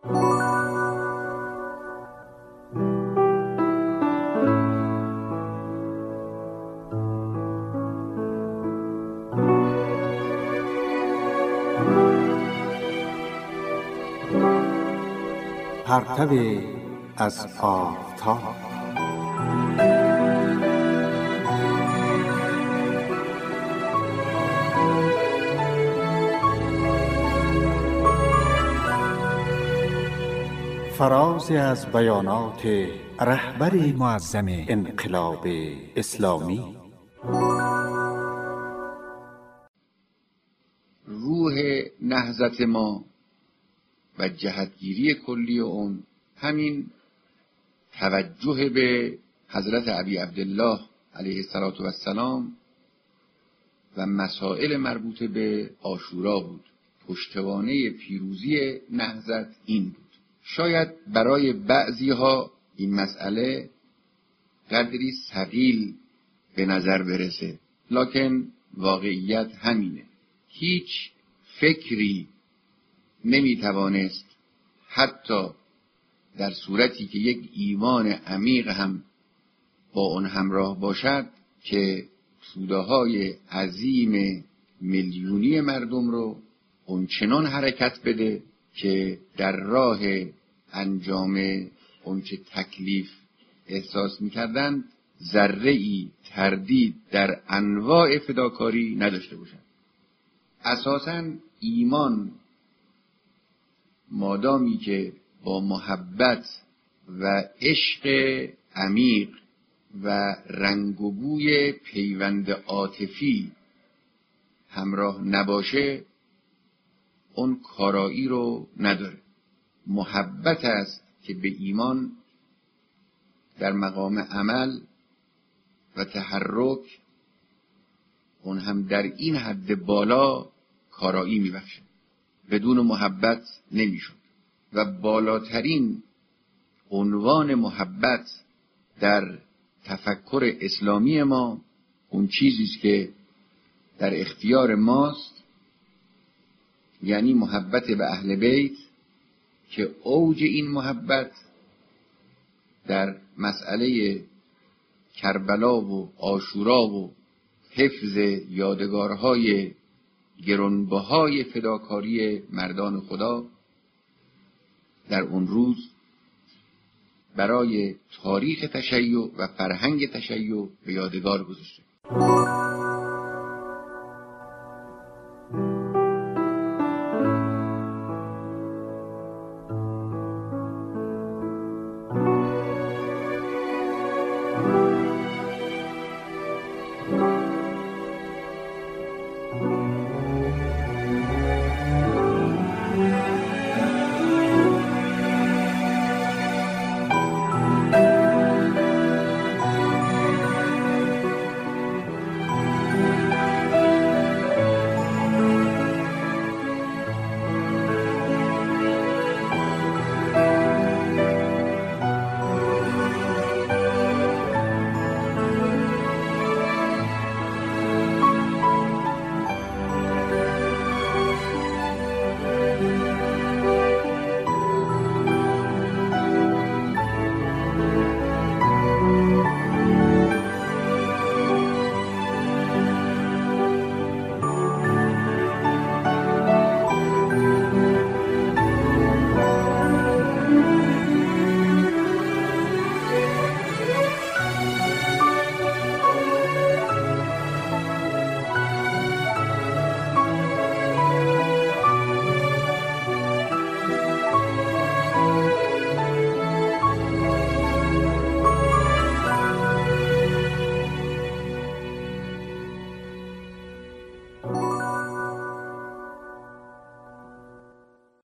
پرتو از آفتاب. فرازی از بیانات رهبر معظم انقلاب اسلامی. روح نهضت ما و جهتگیری کلی اون همین توجه به حضرت ابی عبدالله علیه السلام و مسائل مربوط به عاشورا بود. پشتوانه پیروزی نهضت این بود. شاید برای بعضی ها این مسئله قدری ثقیل به نظر برسه، لکن واقعیت همینه. هیچ فکری نمیتوانست حتی در صورتی که یک ایمان عمیق هم با اون همراه باشد که توده‌های عظیم میلیونی مردم رو اونچنان حرکت بده که در راه انجام اونچه تکلیف احساس می‌کردند ذره‌ای تردید در انواع فداکاری نداشته باشند. اساساً ایمان مادامی که با محبت و عشق عمیق و رنگ و بوی پیوند عاطفی همراه نباشه، اون کارایی رو نداره. محبت است که به ایمان در مقام عمل و تحرک اون هم در این حد بالا کارایی میبخشه. بدون محبت نمیشد. و بالاترین عنوان محبت در تفکر اسلامی ما اون چیزیست که در اختیار ماست، یعنی محبت به اهل بیت، که اوج این محبت در مسئله کربلا و عاشورا و حفظ یادگارهای گرانبهای فداکاری مردان خدا در اون روز برای تاریخ تشیع و فرهنگ تشیع به یادگار گذاشته.